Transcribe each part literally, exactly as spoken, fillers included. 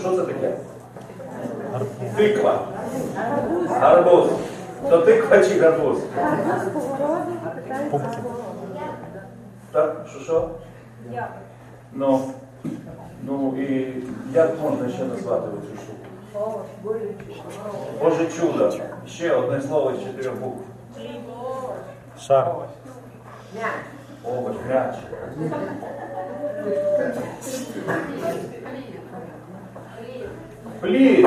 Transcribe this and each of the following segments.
Що це таке? Тиква. Гарбуз. То тиква чи гарбуз? Так, що що? Ну, ну і як можна ще назвати оцю штуку? Боже чудо. Ще одне слово з чотирьох букв. Шар. Овоч, м'яч. Плід.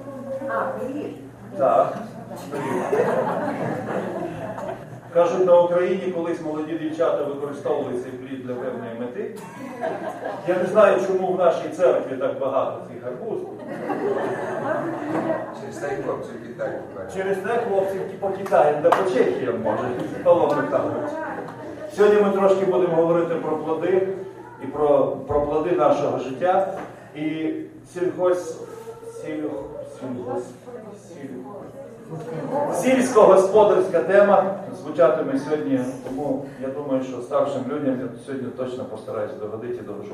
Так. Плід. Кажуть, на Україні колись молоді дівчата використовували цей плід для певної мети. Я не знаю, чому в нашій церкві так багато цих гарбузів. Через те хлопці в Китаї. Через те хлопці по Китаю, да по Чехіям, може, Павло Михайлович. Сьогодні ми трошки будемо говорити про плоди і про, про плоди нашого життя. І сільгос, сільгос, сільгос, сільгос, сільськогосподарська тема звучатиме сьогодні, тому я думаю, що старшим людям я сьогодні точно постараюсь догодити і догожу.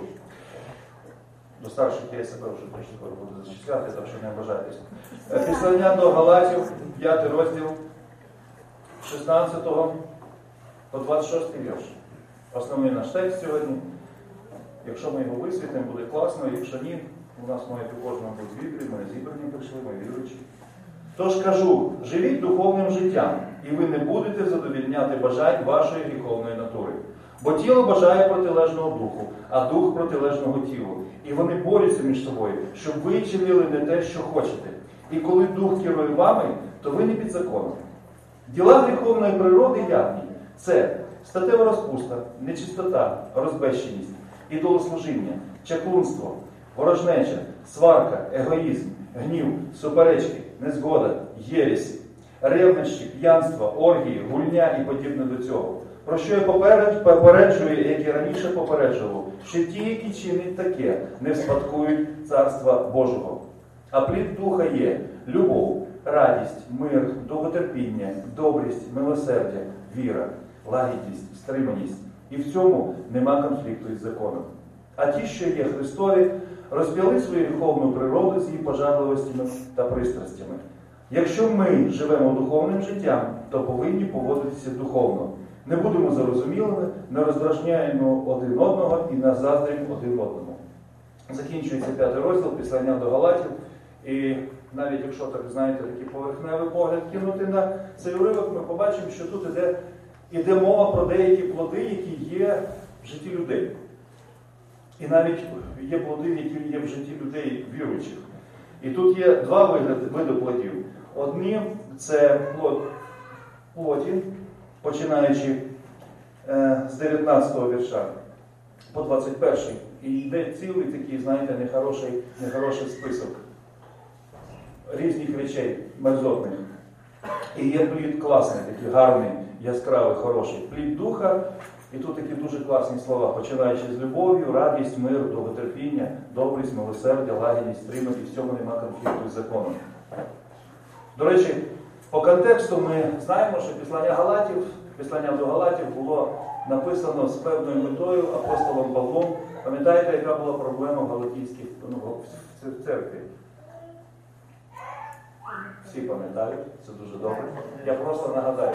До старших я себе вже точно скоро буду зачисляти, так що не ображайтесь. Післання до Галатів, п'ятий розділ, шістнадцятого по двадцять шостий вірш. Основний наш текст сьогодні. Якщо ми його висвітлимо, буде класно, якщо ні, у нас мають у кожному бути вібрі, ми зібрані прийшли, ми віруючі. Тож кажу, живіть духовним життям, і ви не будете задовільняти бажань вашої гріховної натури. Бо тіло бажає протилежного духу, а дух протилежного тілу. І вони борються між собою, щоб ви чинили не те, що хочете. І коли дух керує вами, то ви не під законом. Діла гріховної природи явні. Це статева розпуста, нечистота, розбещеність, ідолослужіння, чаклунство, ворожнеча, сварка, егоїзм, гнів, суперечки, незгода, єресі, ревнощі, п'янство, оргії, гульня і подібне до цього. Про що я попереджую, як і раніше попереджував, що ті, які чинять таке, не вспадкують Царства Божого. А плід Духа є любов, радість, мир, довготерпіння, добрість, милосердя, віра, лагідність, стриманість. І в цьому нема конфлікту із законом. А ті, що є Христові, розп'яли свою гріховну природу з її пожадливостями та пристрастями. Якщо ми живемо духовним життям, то повинні поводитися духовно. Не будемо зарозумілими, не роздражняємо один одного і не заздримо один одному. Закінчується п'ятий розділ післання до Галатів. І навіть якщо, так знаєте, такий поверхневий погляд кинути на цей уривок, ми побачимо, що тут іде, іде мова про деякі плоди, які є в житті людей. І навіть є плоди, які є в житті людей віруючих. І тут є два види плодів. Одні – це плод плоті, починаючи е, з дев'ятнадцятого вірша по двадцять перший. І йде цілий такий, знаєте, нехороший, нехороший список різних речей, мерзотних. І є плід класний, такий гарний, яскравий, хороший. Плід Духа, і тут такі дуже класні слова, починаючи з любов'ю, радість, мир, довготерпіння, добрість, милосердя, лагідність, стриманість, і в цьому нема конфлікту із законом. До речі, по контексту ми знаємо, що післання Галатів, післання до Галатів було написано з певною метою апостолом Павлом. Пам'ятаєте, яка була проблема в Галатійській, ну, в церкві? Всі пам'ятають, це дуже добре. Я просто нагадаю.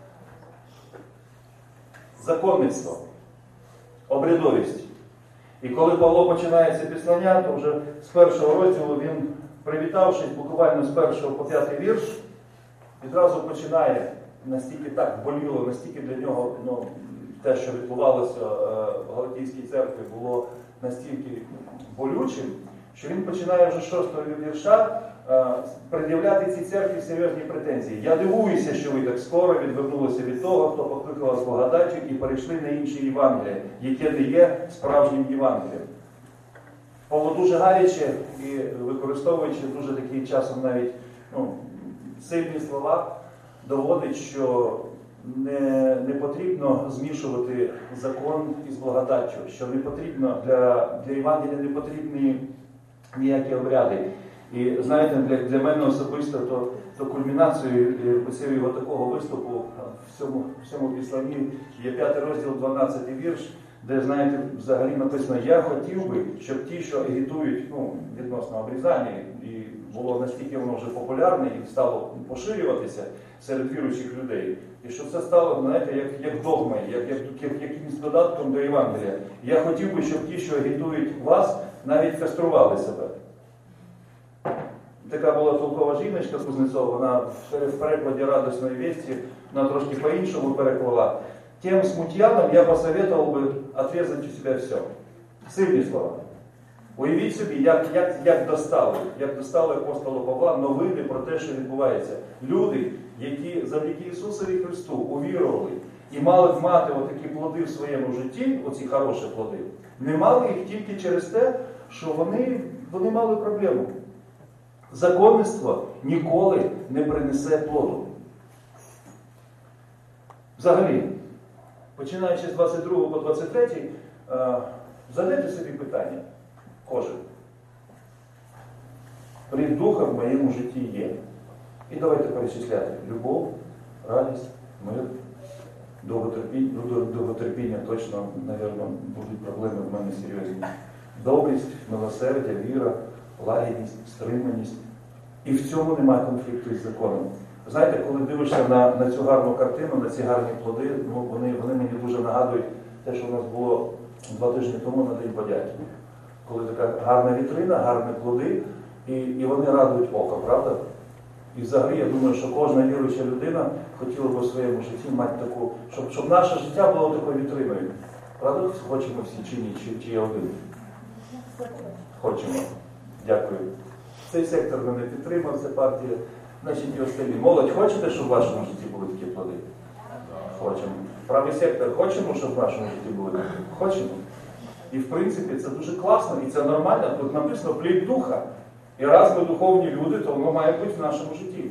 Законництво, обрядовість. І коли Павло починає це післання, то вже з першого розділу він, привітавшись буквально з першого по п'ятий вірш, відразу починає, настільки так боліло, настільки для нього, ну, те, що відбувалося в Галатійській церкві, було настільки болючим, що він починає вже з шостого вірша пред'являти цій церкві серйозні претензії. Я дивуюся, що ви так скоро відвернулися від того, хто покликав вас благодаттю, і перейшли на інші Євангелія, яке не є справжнім Євангелієм. Павло дуже гаряче і використовуючи дуже такий часом навіть ну, сильні слова, доводить, що не, не потрібно змішувати закон із благодаттю, що не потрібно для, для Євангелія не потрібні ніякі обряди. І знаєте, для, для мене особисто, то, то кульмінацією цього такого виступу в цьому, в цьому післанні є п'ятий розділ, дванадцятий вірш, де, знаєте, взагалі написано, я хотів би, щоб ті, що агітують, ну, відносно обрізання, і було настільки воно вже популярне і стало поширюватися серед віруючих людей, і що це стало, знаєте, як, як догмою, як, як, як якимось додатком до Євангелія. Я хотів би, щоб ті, що агітують вас, навіть кастрували себе. Така була толкова жіночка Кузнецова, вона в перекладі радісної вісті, вона трошки по-іншому переклала. Тем смутьянам я посоветовал би отрезать у себе все. Сильні слова. Уявіть собі, як, як, як достали, як достали апостола Павла новини про те, що відбувається. Люди, які завдяки Ісусові Христу увірували і мали б мати отакі плоди в своєму житті, оці хороші плоди, не мали їх тільки через те, що вони, вони мали проблему. Законництво ніколи не принесе плоду. Взагалі, починаючи з двадцять другого по двадцять третій, задайте собі питання, кожен. Плід Духа в моєму житті є. І давайте перечисляти. Любов, радість, мир, довготерпіння, довготерпіння точно, мабуть, будуть проблеми в мене серйозні. Добрість, милосердя, віра, лагідність, стриманість. І в цьому немає конфлікту із законом. Знаєте, коли дивишся на, на цю гарну картину, на ці гарні плоди, ну, вони, вони мені дуже нагадують те, що у нас було два тижні тому на День подяки. Коли така гарна вітрина, гарні плоди, і, і вони радують око, правда? І взагалі, я думаю, що кожна віруюча людина хотіла б у своєму житті мати таку, щоб, щоб наше життя було такою вітриною. Правда, хочемо всі чи ні, чи, чи я один? Хочемо. Дякую. Цей сектор мене підтримав, це партія. Значить, і останні. Молодь, хочете, щоб в вашому житті були такі плоди? Хочемо. Правий сектор, хочемо, щоб в вашому житті були такі? Хочемо. І в принципі це дуже класно і це нормально. Тут написано плід Духа. І раз ми духовні люди, то воно має бути в нашому житті.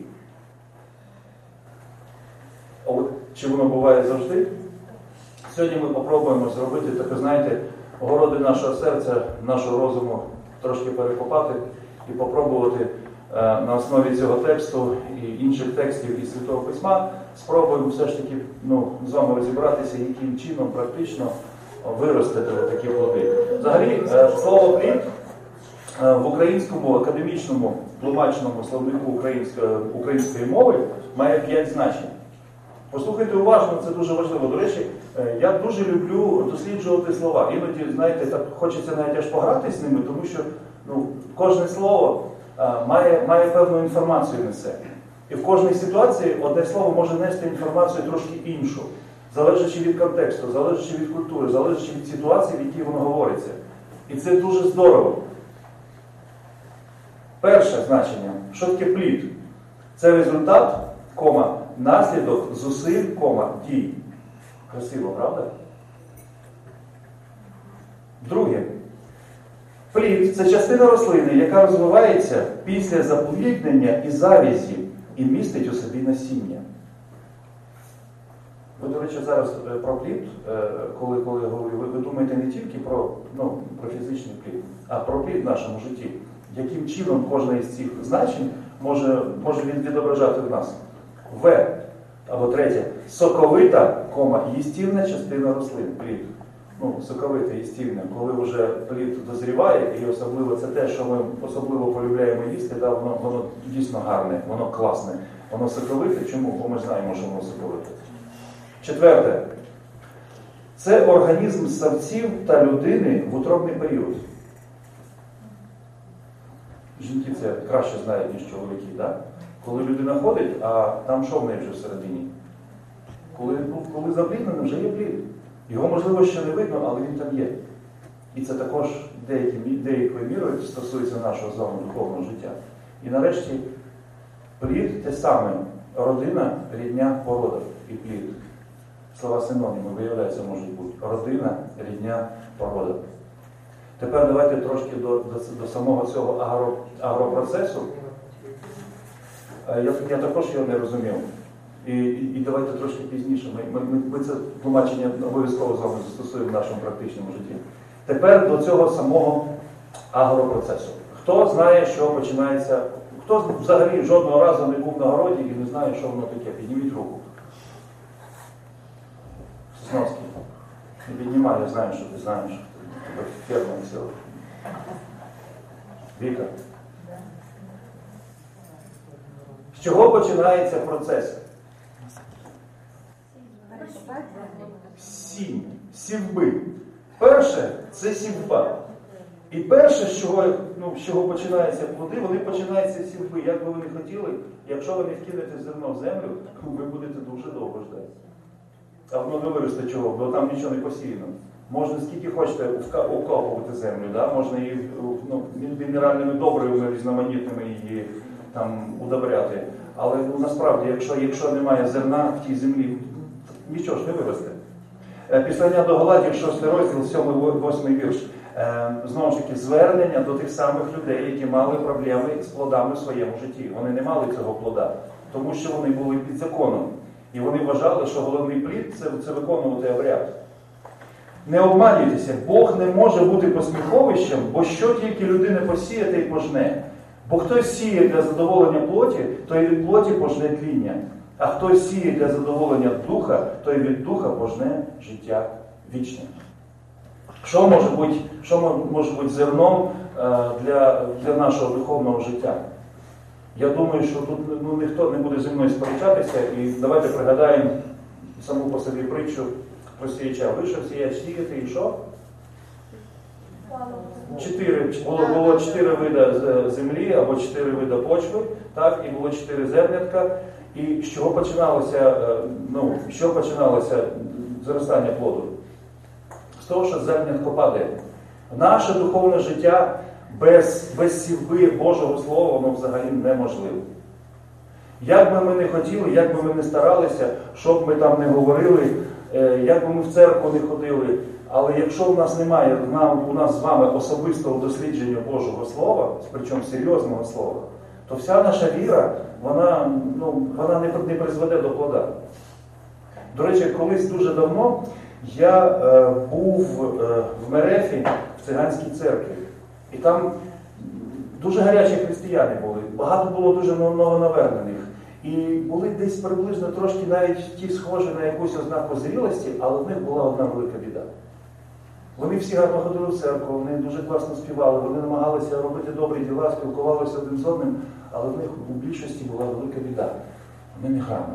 А от чи воно буває завжди? Сьогодні ми попробуємо зробити таке, знаєте, городи нашого серця, нашого розуму трошки перекопати і попробувати е, на основі цього тексту і інших текстів із Святого Письма спробуємо все ж таки ну, з вами розібратися, яким чином практично виростити такі плоди. Взагалі, е, слово «плід» в українському академічному тлумачному словнику української, української мови має п'ять значень. Послухайте уважно, це дуже важливо. До речі, я дуже люблю досліджувати слова. Іноді, знаєте, так хочеться навіть аж пограти з ними, тому що ну, кожне слово а, має, має певну інформацію несе. І в кожній ситуації одне слово може нести інформацію трошки іншу, залежачи від контексту, залежачи від культури, залежачи від ситуації, в якій воно говориться. І це дуже здорово. Перше значення. Що таке плід? Це результат, кома, наслідок зусиль, кома, дій. Красиво, правда? Друге. Плід – це частина рослини, яка розвивається після запліднення і завязі і містить у собі насіння. Ви, до речі, зараз про плід, коли, коли я говорю, ви, ви думаєте не тільки про, ну, про фізичний плід, а про плід в нашому житті. Яким чином кожне із цих значень може, може він відображати в нас? В. Або третє. Соковита, кома, їстівна частина рослин. Плід. Ну, соковита, їстівна. Коли вже плід дозріває, і особливо це те, що ми особливо полюбляємо їсти, да, воно, воно дійсно гарне, воно класне. Воно соковите. Чому? Бо ми знаємо, що воно соковите. Четверте. Це організм савців та людини в утробний період. Жінки це краще знають, ніж чоловіки, да? Коли людина ходить, а там що в неї вже всередині? Коли, ну, коли запліднено, вже є плід. Його, можливо, ще не видно, але він там є. І це також деякою мірою стосується нашого з вами духовного життя. І нарешті плід те саме. Родина, рідня, порода і плід. Слова синоніми, виявляється, можуть бути. Родина, рідня, порода. Тепер давайте трошки до, до, до самого цього агро, агропроцесу. Я, я також його не розумів. І, і, і давайте трошки пізніше. Ми, ми, ми це тлумачення обов'язково з вами застосуємо в нашому практичному житті. Тепер до цього самого агропроцесу. Хто знає, що починається, хто взагалі жодного разу не був на городі і не знає, що воно таке? Підніміть руку. Сосновський. Не піднімай, я знаю, що ти знаєш. Тебе ферма ціла. Віка. З чого починається процес? Сінь. Сівби. Перше – це сівба. І перше, з чого, ну, з чого починаються плоди, вони починаються з сівби. Як би ви не хотіли, якщо ви не вкинете зерно в землю, ви будете дуже довго ждати. А воно не виросте чого, бо там нічого не посіяно. Можна скільки хочете укопувати землю, да? Можна її ну, мінеральними добривами різноманітними її там удобряти. Але ну, насправді, якщо, якщо немає зерна в тій землі, нічого ж не виросте. Післання до Галатів, шостий розділ, сьомий восьмий вірш. Знову ж таки, звернення до тих самих людей, які мали проблеми з плодами в своєму житті. Вони не мали цього плода, тому що вони були під законом. І вони вважали, що головний плід це, це виконувати обряд. Не обманюйтеся, Бог не може бути посміховищем, бо що тільки людина посіє, те й пожне. Бо хтось сіє для задоволення плоті, той від плоті пожне тління. А хтось сіє для задоволення духа, той від духа пожне життя вічне. Що може бути, що може бути зерном для, для нашого духовного життя? Я думаю, що тут ну, ніхто не буде зі мною сперечатися, і давайте пригадаємо саму по собі притчу про сіяча. Вийшов сіяч сіяти і що? Чотири, було, було чотири види землі або чотири види почви, так, і було чотири зернятка. І з чого починалося, ну, з чого починалося зростання плоду? З того, що зернятко падає. Наше духовне життя без, без сівби Божого Слова, воно взагалі неможливо. Як би ми не хотіли, як би ми не старалися, щоб ми там не говорили, як би ми в церкву не ходили, але якщо у нас немає у нас з вами особистого дослідження Божого Слова, причому серйозного слова, то вся наша віра, вона, ну, вона не, не призведе до плода. До речі, колись дуже давно я е, був е, в Мерефі, в циганській церкві. І там дуже гарячі християни були, багато було дуже новонавернених. І були десь приблизно трошки навіть ті схожі на якусь ознаку зрілості, але в них була одна велика біда. Вони всі гарно ходили в церкву, вони дуже класно співали, вони намагалися робити добрі діла, спілкувалися один з одним, але в них у більшості була велика біда. Вони не грамотні.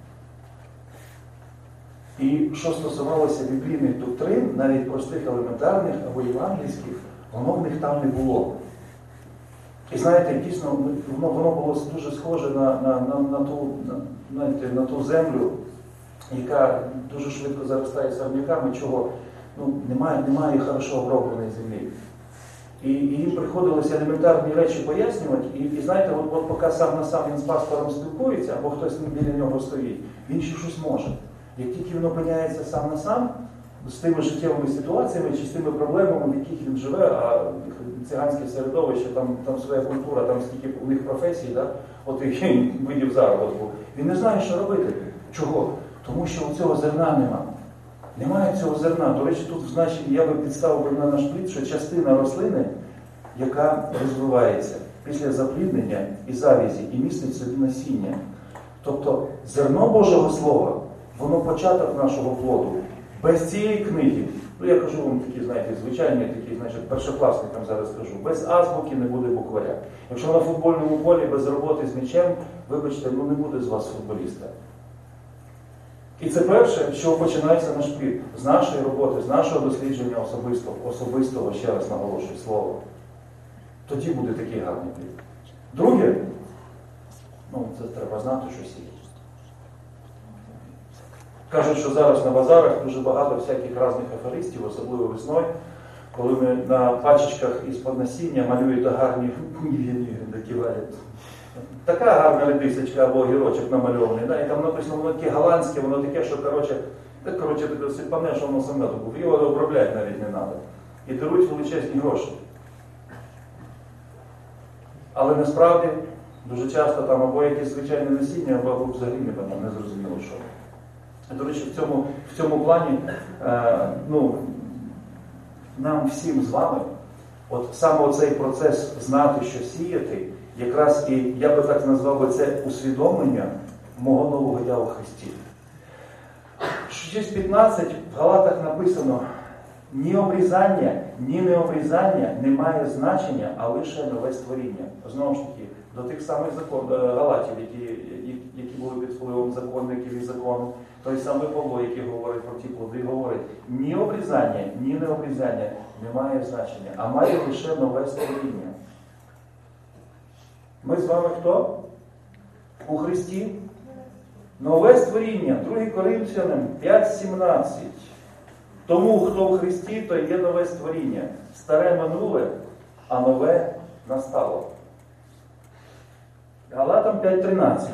І що стосувалося біблійних доктрин, навіть простих елементарних або євангельських, воно в них там не було. І знаєте, дійсно, воно, воно було дуже схоже на, на, на, на, ту, на, знаєте, на ту землю, яка дуже швидко заростає сорняками, чого ну, немає, немає хорошо обробленої землі. І, і їм приходилося елементарні речі пояснювати, і, і знаєте, от, от поки сам на сам він з пастором спілкується, або хтось біля нього стоїть, він ще щось може. Як тільки він опиняється сам на сам, з тими життєвими ситуаціями чи з тими проблемами, в яких він живе, а циганське середовище, там, там своя культура, там скільки у них професій, да? От і видів заробітку, він не знає, що робити. Чого? Тому що у цього зерна нема. Немає цього зерна. До речі, тут в значенні я би підставив на наш плід, що частина рослини, яка розвивається після запліднення і завязі, і містить собі насіння. Тобто зерно Божого Слова, воно початок нашого плоду. Без цієї книги, ну я кажу вам такі, знаєте, звичайні, такі, значить, першокласникам зараз кажу, без азбуки не буде букваря. Якщо на футбольному полі без роботи з м'ячем, вибачте, ну не буде з вас футболіста. І це перше, що починається наш плід. З нашої роботи, з нашого дослідження особистого, особистого, ще раз наголошую, слова. Тоді буде такий гарний плід. Друге, ну це треба знати, що сіяти. Кажуть, що зараз на базарах дуже багато всяких різних аферистів, особливо весною, коли ми на пачечках із-под насіння малюють гарні докивають. Така гарна редисочка або огірочок намальований, да? І там написано, воно таке голландське, воно таке, що, коротше, так, коротше, ти сипане, що воно саме був. Його обробляти навіть не треба. І дарують величезні гроші. Але насправді, дуже часто там або якесь звичайне насіння, або взагалі не, не зрозуміло, що. До речі, в цьому, в цьому плані е, ну, нам всім з вами, от саме оцей процес знати, що сіяти, якраз і, я би так назвав би це, усвідомлення мого нового я у Христі. шість п'ятнадцять в Галатах написано: ні обрізання, ні необрізання не має значення, а лише нове створіння. Знову ж таки, до тих самих закон, Галатів, які, які були під впливом законників і закону, той самий Павло, який говорить про ті плоди, говорить: ні обрізання, ні необрізання не має значення, а має лише нове створіння. Ми з вами хто? У Христі? Нове створіння. другий Коринфянам п'ять сімнадцять. Тому, хто в Христі, то є нове створіння. Старе минуле, а нове настало. Галатам п'ять тринадцять.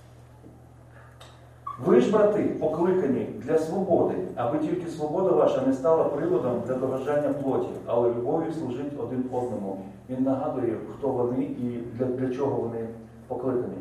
Ви ж, брати, покликані для свободи, аби тільки свобода ваша не стала приводом для догоджання плоті, але любов'ю служить один одному. Він нагадує, хто вони і для, для чого вони покликані.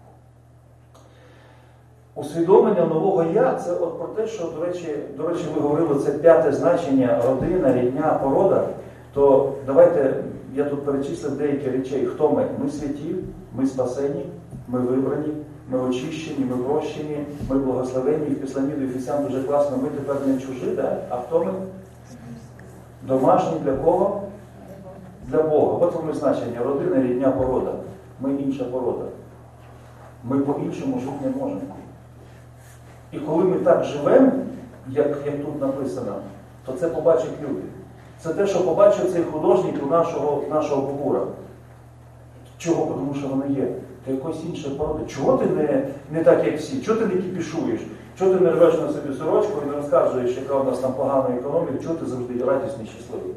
Усвідомлення нового «я» – це от про те, що, до речі, до речі, ви говорили, це п'яте значення: родина, рідня, порода. То давайте, я тут перечислив деякі речей. Хто ми? Ми святі, ми спасені, ми вибрані, ми очищені, ми прощені, ми благословені. І в Післанні до Ефесян дуже класно: ми тепер не чужі, да? А хто ми? Домашні для кого? Для Бога. От воно значення: родина, рідня, порода. Ми інша порода. Ми по-іншому жити не можемо. І коли ми так живемо, як, як тут написано, то це побачать люди. Це те, що побачив цей художник у нашого, нашого Богура. Чого? Тому що воно є. Ти якось іншої породи. Чого ти не, не так, як всі? Чого ти не кіпішуєш? Чого ти не рвеш на собі сорочку і не розказуєш, яка у нас там погана економія? Чого ти завжди радісний, щасливий?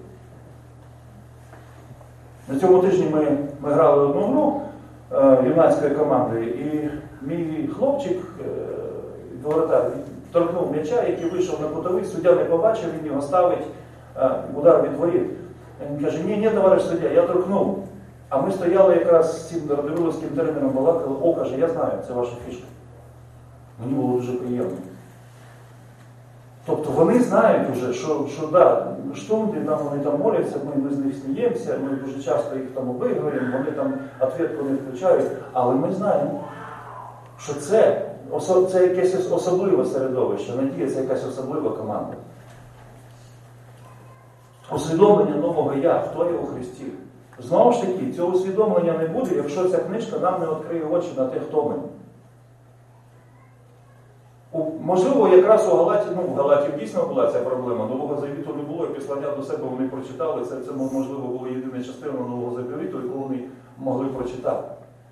На цьому тижні ми, ми грали одну гру е, юнацької команди, і мій хлопчик, е, воротар, торкнув м'яча, який вийшов на кутовий, суддя не побачив, він його ставить, е, удар від воріт. Він каже: ні, ні, товариш суддя, я торкнув. А ми стояли якраз з цим радивиловським тренером, балакали: о, каже, я знаю, це ваша фішка. Мені було дуже приємно. Тобто вони знають вже, що, що да, штунди, там вони там моляться, ми, ми з них сміємося, ми дуже часто їх там обігруємо, вони там відповідку не включають, але ми знаємо, що це, це якесь особливе середовище, Надія – це якась особлива команда. Усвідомлення нового «я», хто є у Христі. Знову ж таки, цього усвідомлення не буде, якщо ця книжка нам не відкриє очі на те, хто ми. У, можливо, якраз у Галаті, ну, в Галаті дійсно була ця проблема. Нового Завіту не було, і післання до себе вони прочитали. Це, це можливо, була єдина частина Нового Завіту, яку вони могли прочитати.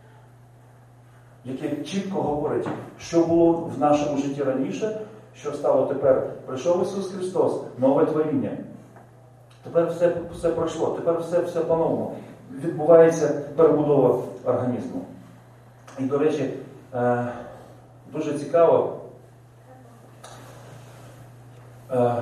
Яке чітко говорить, що було в нашому житті раніше, що стало тепер. Прийшов Ісус Христос, нове творіння. Тепер все, все пройшло, тепер все, все по-новому. Відбувається перебудова організму. І, до речі, е, дуже цікаво, е,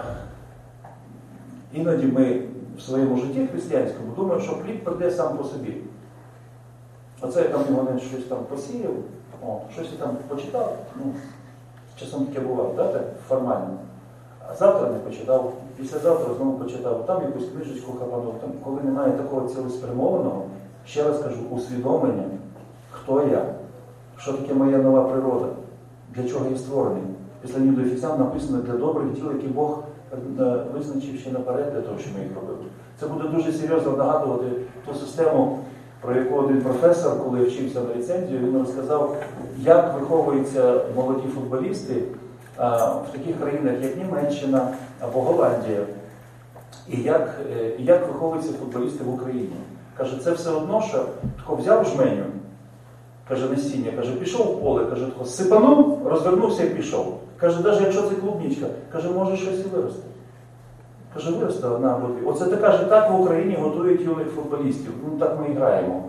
іноді ми в своєму житті християнському думаємо, що плід прийде сам по собі. Оце я там вони щось там посіяв, о, щось я там почитав, ну, часом таке буває, да, так, формально. А завтра не почитав, післязавтра знову почитав, там якусь книжечку хапанув. Там, коли немає такого цілеспрямованого, ще раз кажу, усвідомлення, хто я, що таке моя нова природа, для чого я створений. Після до Ефесян написано: для добрих діл, які Бог визначив ще наперед для того, що ми їх робили. Це буде дуже серйозно нагадувати ту систему, про яку один професор, коли вчився на ліцензію, він розказав, як виховуються молоді футболісти в таких країнах, як Німеччина або Голландія, і як, і як виховуються футболісти в Україні. Каже, це все одно, що тако взяв жменю, каже, насіння, каже, пішов в поле, каже, тако сипанув, розвернувся і пішов. Каже, навіть якщо це клубничка, каже, може щось і вирости. Каже, виросте одна або дві. Оце так, каже, так в Україні готують юних футболістів. Ну так ми і граємо.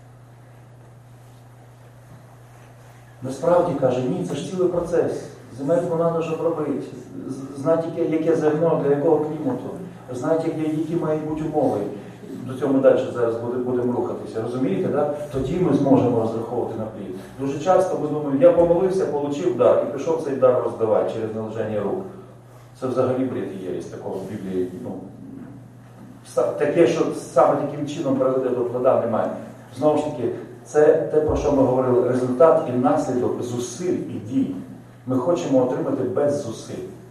Насправді, каже, ні, це ж цілий процес. Земельку треба, щоб робити. Знати, яке, яке зерно, для якого клімату. Знати, які мають бути умови. До цього ми далі зараз будемо рухатися. Розумієте, да? Тоді ми зможемо розраховувати на плід. Дуже часто ми думаємо, я помолився, отримав дар, і пішов цей дар роздавати через наложення рук. Це взагалі бред є, із такого в Біблії. Ну, таке, що саме таким чином приведе до плода, немає. Знову ж таки, це те, про що ми говорили, результат і наслідок зусиль і дій. Ми хочемо отримати без зусиль.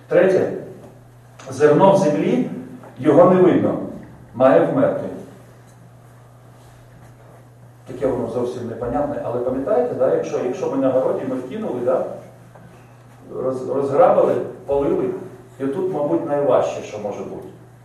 Третє. Зерно в землі, його не видно, має вмерти. Таке воно зовсім непонятне, але пам'ятаєте, да, якщо, якщо ми на городі, ми вкинули, да, роз, розграбили, полили, і тут, мабуть, найважче, що може бути.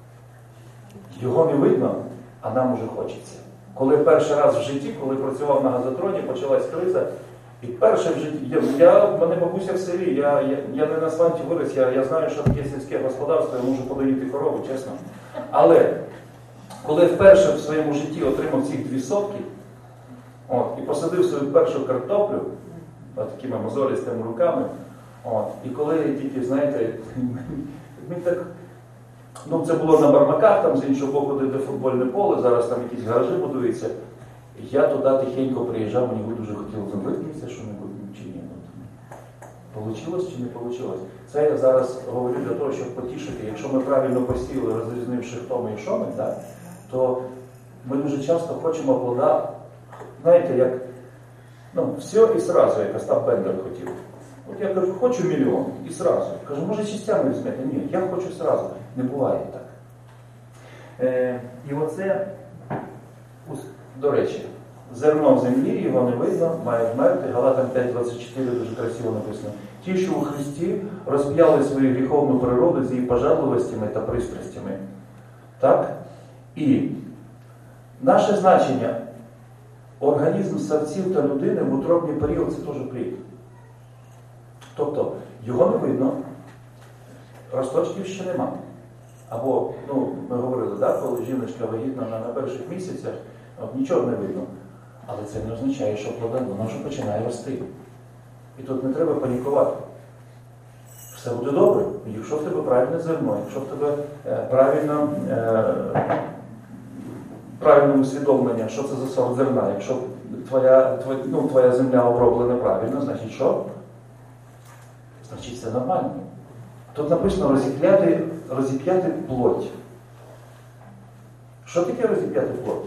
Його не видно, а нам уже хочеться. Коли перший раз в житті, коли працював на газотроні, почалась криза, і перше в житті, я, я в мене бабуся в селі, я, я, я не на сванті виріс, я, я знаю, що таке сільське господарство, я можу подоїти корову, чесно. Але коли вперше в своєму житті отримав ці дві сотки, от, і посадив свою першу картоплю, от, такими мозолістими руками, от, і коли тільки, знаєте, мені так, ну це було на Бармаках, там з іншого боку, де, де футбольне поле, зараз там якісь гаражі будуються, я туди тихенько приїжджав, мені дуже хотілося виткнутися, що небудь чи ні. Получилось чи не получилось? Це я зараз говорю для того, щоб потішити. Якщо ми правильно посіяли, розрізнивши хто ми і що ми, так, то ми дуже часто хочемо плода, знаєте, як, ну, все і сразу, як Остап Бендер хотів. От я кажу, хочу мільйон, і сразу. Кажу, може частями візьмете? Ні, я хочу сразу. Не буває так. Е, і оце, до речі, зерно в землі, його не видно, має вмерти. Галатам п'ять двадцять чотири дуже красиво написано. Ті, що у Христі розп'яли свою гріховну природу з її пожадливостями та пристрастями. Так? І наше значення, організм савців та людини в утробний період – це теж плід. Тобто, його не видно, росточків ще нема. Або, ну, ми говорили, да, коли жіночка вагітна на, на перших місяцях, от, нічого не видно. Але це не означає, що плода, вона вже починає рости. І тут не треба панікувати. Все буде добре, якщо в тебе правильне зерно, якщо в тебе е, правильно, е, правильне усвідомлення, що це за сорт зерна, якщо твоя, твоя, ну, твоя земля оброблена правильно, значить що? Значить це нормально. Тут написано розіп'яти, розіп'яти плоть. Що таке розіп'яти плоть?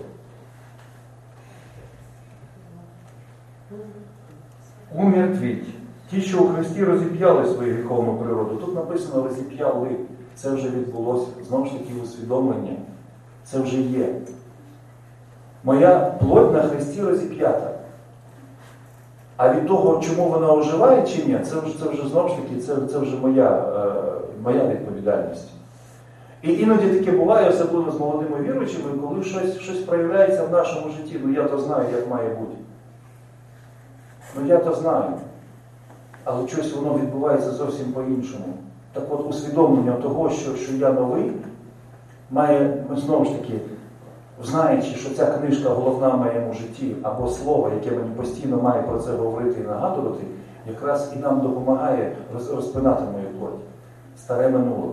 Умертвіть. Ті, що у Христі розіп'яли свою гріховну природу. Тут написано розіп'яли. Це вже відбулося. Знову ж таки усвідомлення. Це вже є. Моя плоть на Христі розіп'ята. А від того, чому вона оживає чи ні, це вже, це вже знову ж таки, це, це вже моя, е, моя відповідальність. І іноді таке буває, особливо з молодими віруючими, коли щось, щось проявляється в нашому житті. Ну я то знаю, як має бути. Ну я то знаю. Але щось воно відбувається зовсім по-іншому. Так от усвідомлення того, що, що я новий, має, знову ж таки, знаючи, що ця книжка головна в моєму житті, або слово, яке мені постійно має про це говорити і нагадувати, якраз і нам допомагає розпинати мою плоть. Старе минуло.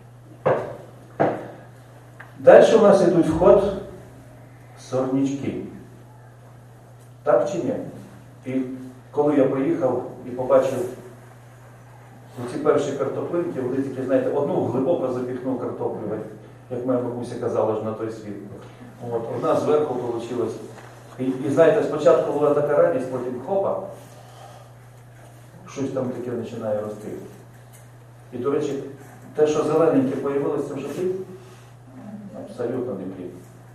Далі у нас йдуть в ход сорнячки. Так чи ні? І коли я приїхав і побачив ці перші картоплинки, вони такі, знаєте, одну глибоко запіхнув картоплю, як моя бабуся казала ж на той світ. От, одна зверху вийшла. І, і знаєте, спочатку була така радість, потім хопа, щось там таке починає рости. І, до речі, те, що зелененьке появилося, це вже плід? Абсолютно не плід.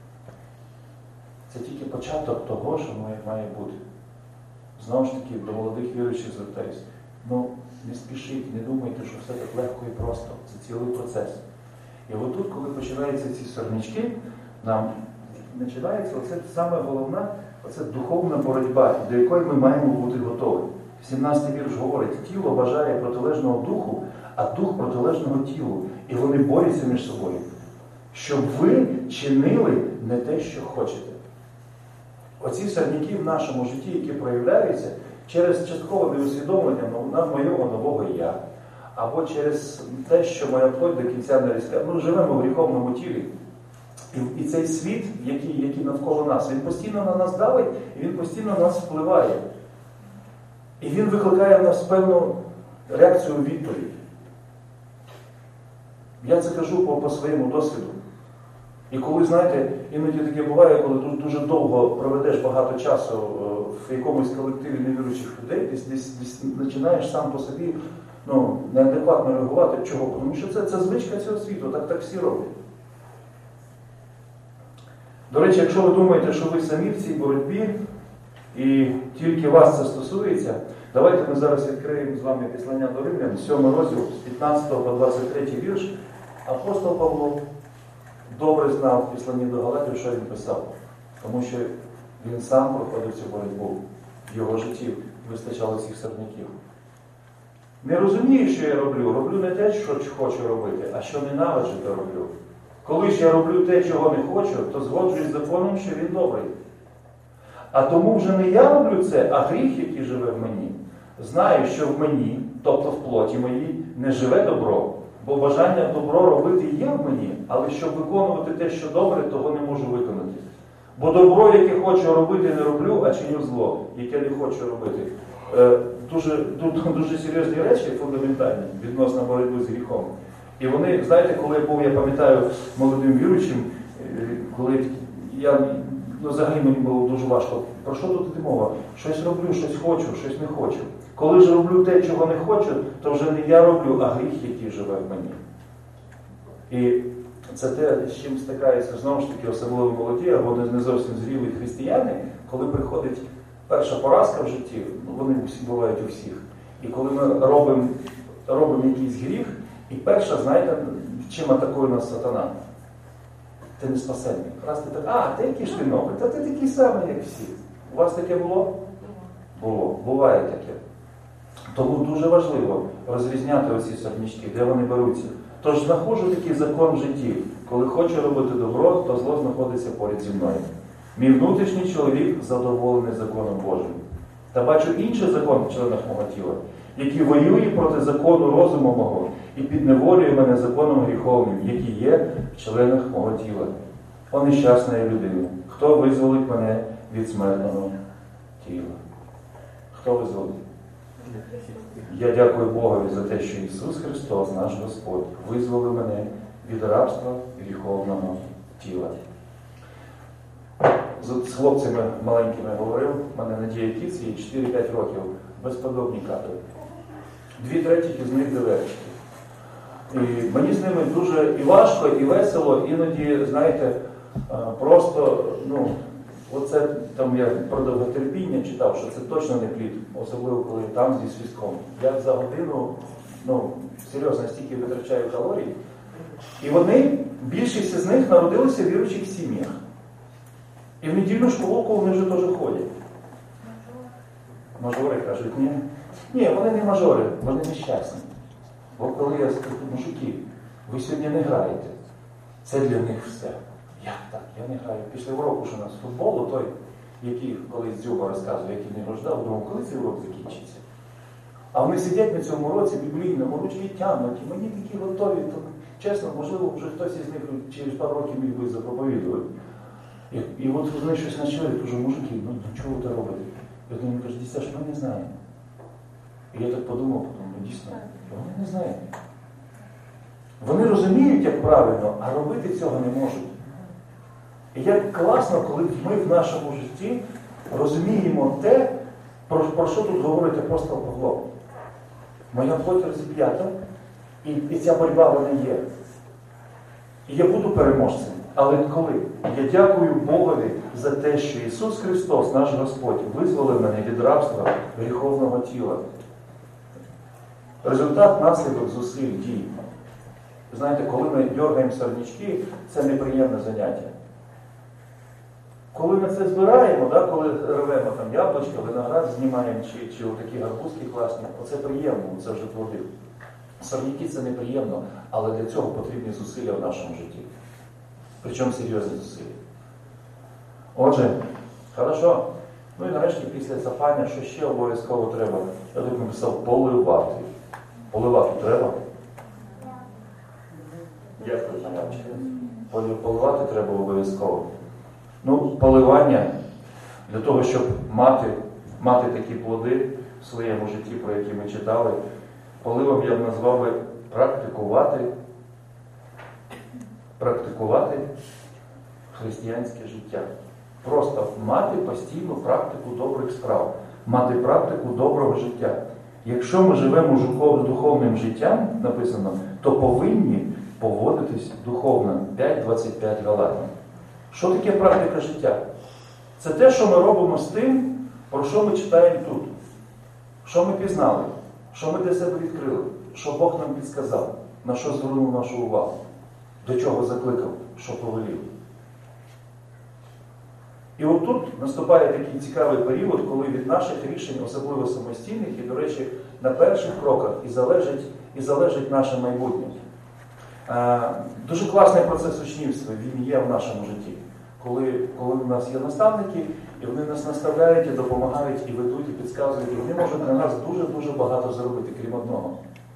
Це тільки початок того, що має бути. Знову ж таки, до молодих віруючих звертаюся. Ну, не спішіть, не думайте, що все так легко і просто. Це цілий процес. І отут, коли починаються ці сорнячки, нам починається оце саме головна, оце духовна боротьба, до якої ми маємо бути готові. сімнадцятий вірш говорить, тіло бажає протилежного духу, а дух протилежного тілу. І вони борються між собою. Щоб ви чинили не те, що хочете. Оці сорняки в нашому житті, які проявляються через часткове неусвідомлення моєго нового я, або через те, що моя плоть до кінця не різка. Ми живемо в гріховному тілі. І, і цей світ, який, який навколо нас, він постійно на нас давить, і він постійно на нас впливає. І він викликає в нас певну реакцію у відповідь. Я це кажу по, по своєму досвіду. І коли, знаєте, іноді таке буває, коли дуже довго проведеш багато часу в якомусь колективі невіруючих людей, десь, десь, десь починаєш сам по собі ну, неадекватно реагувати. Чого? Тому що це, це звичка цього світу, так, так всі роблять. До речі, якщо ви думаєте, що ви самі в цій боротьбі, і тільки вас це стосується, давайте ми зараз відкриємо з вами Післання до Римлян, сьомий розділ, з п'ятнадцятого по двадцять третій вірш. Апостол Павло добре знав в Післанні до Галатів, що він писав, тому що він сам проходив цю боротьбу. В його житті вистачало цих сорняків. Не розумію, що я роблю. Роблю не те, що хочу робити, а що ненавиджу, то роблю. Коли ж я роблю те, чого не хочу, то згоджуюсь з законом, що він добрий. А тому вже не я роблю це, а гріх, який живе в мені. Знаю, що в мені, тобто в плоті моїй, не живе добро, бо бажання добро робити є в мені, але щоб виконувати те, що добре, того не можу виконати. Бо добро, яке хочу робити, не роблю, а чиню зло, яке не хочу робити. Е, дуже, дуже серйозні речі, фундаментальні, відносно боротьби з гріхом. І вони, знаєте, коли я був, я пам'ятаю, молодим віруючим, коли я, ну, взагалі мені було дуже важко. Про що тут іде мова? Щось роблю, щось хочу, щось не хочу. Коли ж роблю те, чого не хочу, то вже не я роблю, а гріх, який живе в мені. І це те, з чим стикаються, знову ж таки, особливо молоді, або не зовсім зрілі християни, коли приходить перша поразка в житті, ну, вони всі бувають у всіх. І коли ми робимо, робимо якийсь гріх, і перша, знаєте, чим атакує нас сатана? Ти не спасенний. Раз ти так, а, ти який ж ти новий? Та ти такий самий, як всі. У вас таке було? Було. Буває таке. Тому дуже важливо розрізняти оці сорнячки, де вони беруться. Тож знаходжу такий закон в житті. Коли хочу робити добро, то зло знаходиться поряд зі мною. Мій внутрішній чоловік задоволений законом Божим. Та бачу інший закон в членах мого тіла, який воює проти закону розуму мого і підневолює мене законом гріховним, який є в членах мого тіла. О нещасна я людина, хто визволить мене від смертного тіла? Хто визволить? Я дякую Богові за те, що Ісус Христос, наш Господь, визволив мене від рабства гріховного тіла. З хлопцями маленькими говорив, в мене Надія Кіц, їй чотири-п'ять років, безподобні капи. Дві третіх із них диверсії. І мені з ними дуже і важко, і весело, іноді, знаєте, просто, ну, оце там я про довготерпіння читав, що це точно не плід, особливо коли там зі свістком. Я за годину, ну, серйозно, стільки витрачаю калорій. І вони, більшість з них народилися в віруючих сім'ях. І в недільну школу вони вже теж ходять. Мажори кажуть, ні. Ні, вони не мажори, вони нещасні. Бо коли я скажу, мужики, ви сьогодні не граєте. Це для них все. Як так? Я не граю. Після уроку, що у нас футболу, той, який колись Дзюба розказує, який не рождав, думав, коли цей урок закінчиться. А вони сидять на цьому уроці біблійному, ручки тягнуть, і мені такі готові. То, чесно, можливо, вже хтось із них через пару років міг би запроповідувати. І, і от вони щось почали, кажу, мужики, ну чого ви це робите? І один мені каже, дійсно, що ми не знаємо. І я так подумав, подумав, дійсно, вони не знають. Вони розуміють, як правильно, а робити цього не можуть. І як класно, коли ми в нашому житті розуміємо те, про, про що тут говорить апостол Павло. Моя плоть розіп'ята, і, і ця боротьба вона є. І я буду переможцем. Але коли? Я дякую Богові за те, що Ісус Христос, наш Господь, визволив мене від рабства гріховного тіла. Результат наслідок зусиль дій. Знаєте, коли ми дергаємо сорнячки, це неприємне заняття. Коли ми це збираємо, да, коли рвемо там яблучко, виноград знімаємо, чи, чи такі гарбузки класні, оце приємно, це вже плоди. Сорняки це неприємно, але для цього потрібні зусилля в нашому житті. Причому серйозні зусилля. Отже, хорошо. Ну і нарешті після цапання, що ще обов'язково треба? Я тут написав поливати. Поливати треба? Дякую, Жанявчик. Поливати треба обов'язково. Ну, поливання для того, щоб мати, мати такі плоди в своєму житті, про які ми читали, поливом я б назвав би практикувати, практикувати християнське життя. Просто мати постійну практику добрих справ, мати практику доброго життя. Якщо ми живемо жухов- духовним життям, написано, то повинні поводитись духовно. п'ять двадцять п'ять Галатам. Що таке практика життя? Це те, що ми робимо з тим, про що ми читаємо тут. Що ми пізнали, що ми для себе відкрили, що Бог нам підсказав, на що звернув нашу увагу, до чого закликав, що повелів. І от тут наступає такий цікавий період, коли від наших рішень, особливо самостійних, і, до речі, на перших кроках і залежить, і залежить наше майбутнє. Дуже класний процес учнівства, він є в нашому житті. Коли, коли у нас є наставники, і вони нас наставляють, і допомагають, і ведуть, і підказують, і вони можуть для нас дуже-дуже багато зробити, крім одного.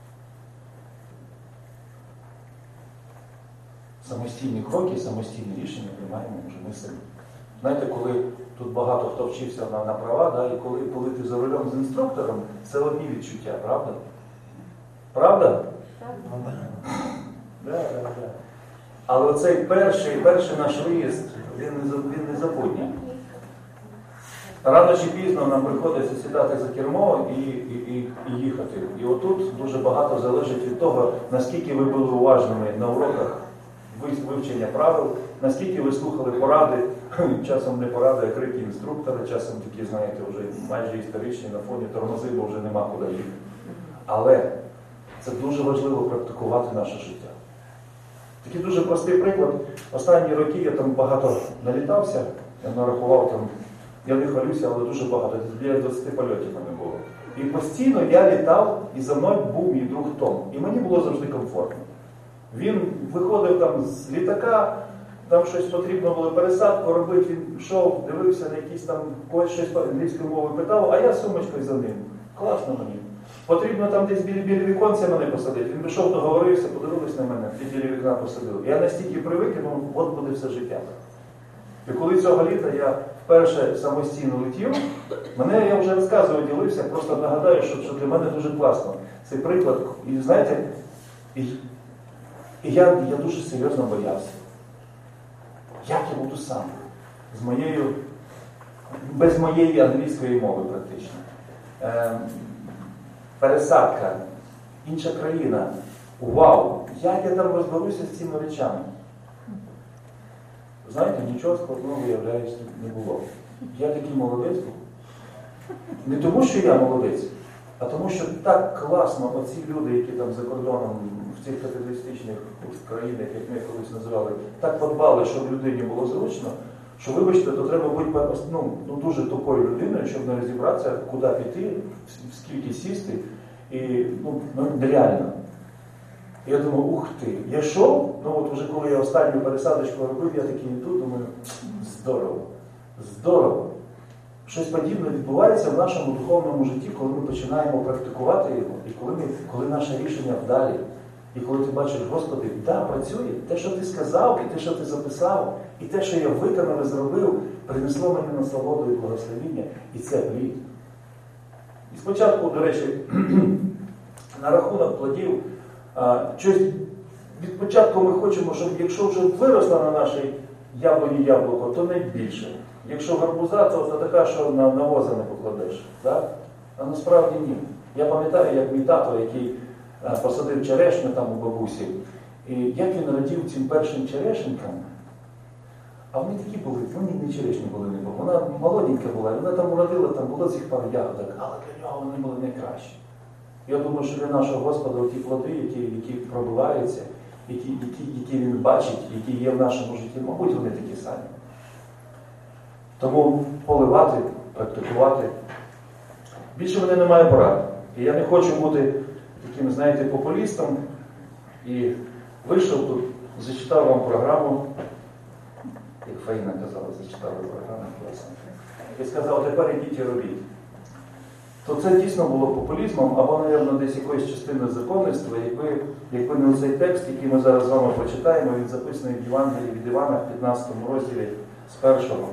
Самостійні кроки, самостійні рішення приймаємо вже ми самі. Знаєте, коли тут багато хто вчився на, на права, да, і коли, коли ти за рулем з інструктором, це одні відчуття, правда? Правда? Так. Да, да, да. Але оцей перший, перший наш виїзд, він не, він не забутній. Рано чи пізно нам приходиться сідати за кермо і, і, і, і їхати. І отут дуже багато залежить від того, наскільки ви були уважними на уроках вивчення правил, наскільки ви слухали поради, часом не поради, а крики інструктора, часом такі, знаєте, вже майже історичні на фоні тормози, бо вже нема куди їхати. Але це дуже важливо практикувати наше життя. Такий дуже простий приклад. Останні роки я там багато налітався, я нарахував там, я не хвалюся, але дуже багато, біля двадцяти польотів в мене було. І постійно я літав, і за мною був мій друг Том. І мені було завжди комфортно. Він виходив там з літака, там щось потрібно було пересадку робити, він йшов, дивився на якісь там, когось щось англійською мовою питав, а я сумочкою за ним. Класно мені. Потрібно там десь біля, біля віконця мене посадити. Він пішов, договорився, подивились на мене, і біля вікна посадив. Я настільки привик, ну, от буде все життя. І коли цього літа я вперше самостійно летів, мене, я вже розказував, ділився, просто нагадаю, що, що для мене дуже класно. Цей приклад, і знаєте, і, і я, я дуже серйозно боявся. Як я буду сам? З моєю, без моєї англійської мови практично. Е, пересадка, інша країна. Вау! Як я там розберуся з цими речами? Знаєте, нічого складного, виявляється, не було. Я такий молодець був. Не тому, що я молодець, а тому, що так класно оці люди, які там за кордоном, в цих капіталістичних країнах, як ми колись називали, так подбали, щоб людині було зручно, що, вибачте, то треба бути ну, ну, дуже тупою людиною, щоб не розібратися, куди піти, скільки сісти, і ну, ну нереально. Я думав, ух ти, я йшов, ну от вже коли я останню пересадочку робив, я такий йду, думаю, здорово, здорово. Щось подібне відбувається в нашому духовному житті, коли ми починаємо практикувати його, і коли, ми, коли наше рішення вдалі. І коли ти бачиш, Господи, да, працює, те, що ти сказав, і те, що ти записав, і те, що я виконав і зробив, принесло мені насолоду і благословіння, і це плід. І спочатку, до речі, на рахунок плодів, щось від початку ми хочемо, щоб якщо вже виросла на нашій яблуні яблуко, то не більше. Якщо гарбуза, то, то така, що на, на воза не покладеш. Так? А насправді ні. Я пам'ятаю, як мій тато, який а, посадив черешню там у бабусі, і як він радів цим першим черешенькам, а вони такі були, вони не черешні були, не були. Вона молоденька була, і вона там уродила, там було цих пару ягодок, але для нього вони були найкращі. Я думаю, що для нашого Господа ті плоди, які, які пробиваються, які, які, які Він бачить, які є в нашому житті, мабуть, вони такі самі. Тому поливати, практикувати. Більше мене немає порад. І я не хочу бути таким, знаєте, популістом. І вийшов тут, зачитав вам програму, як Фаїна казала, зачитали програму, класно. І сказав, тепер ідіть і робіть. То це дійсно було популізмом, або, мабуть, десь якоїсь частини законництва, якби, якби не цей текст, який ми зараз з вами прочитаємо, він записаний в Євангелії від Івана в п'ятнадцятому розділі з першого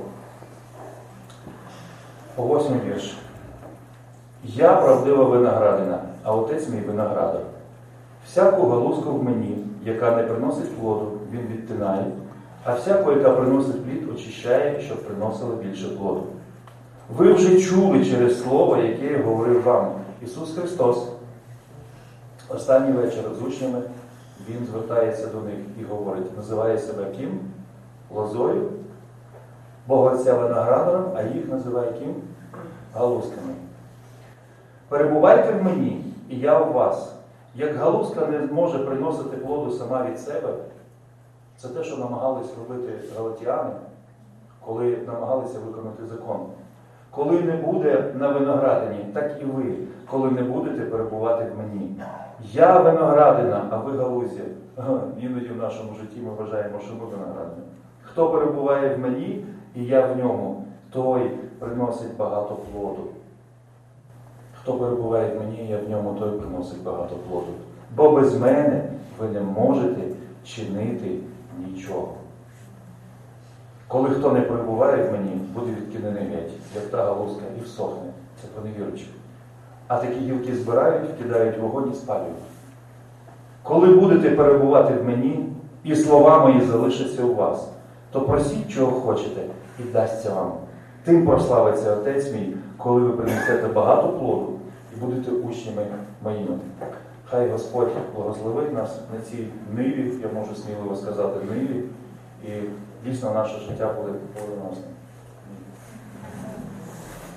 по восьмий вірш. «Я правдива виноградина, а отець мій виноградар. Всяку галузку в мені, яка не приносить плоду, він відтинає, а всяку, яка приносить плід, очищає, щоб приносила більше плоду. Ви вже чули через слово, яке я говорив вам, Ісус Христос останній вечір з учнями, Він звертається до них і говорить, називає себе ким? Лозою, Бога-Отця виноградарем, а їх називає ким? Галузками. Перебувайте в мені, і я у вас. Як галузка не може приносити плоду сама від себе, це те, що намагались робити галатіани, коли намагалися виконати закон. Коли не буде на виноградині, так і ви, коли не будете перебувати в мені. Я виноградина, а ви галузя. Іноді в нашому житті ми вважаємо, що ми виноградина. Хто перебуває в мені, і я в ньому, той приносить багато плоду. Хто перебуває в мені, і я в ньому, той приносить багато плоду. Бо без мене ви не можете чинити нічого. Коли хто не перебуває в мені, буде відкинений геть, як та галузка, і всохне. Це про невіруючих. А такі гілки збирають, вкидають в вогонь і спалюють. Коли будете перебувати в мені, і слова мої залишаться у вас, то просіть, чого хочете, і дасться вам. Тим прославиться Отець мій, коли ви принесете багато плоду і будете учнями моїми. Хай Господь благословить нас на цій ниві, я можу сміливо сказати, ниві, і дійсно наше життя буде плодоносне.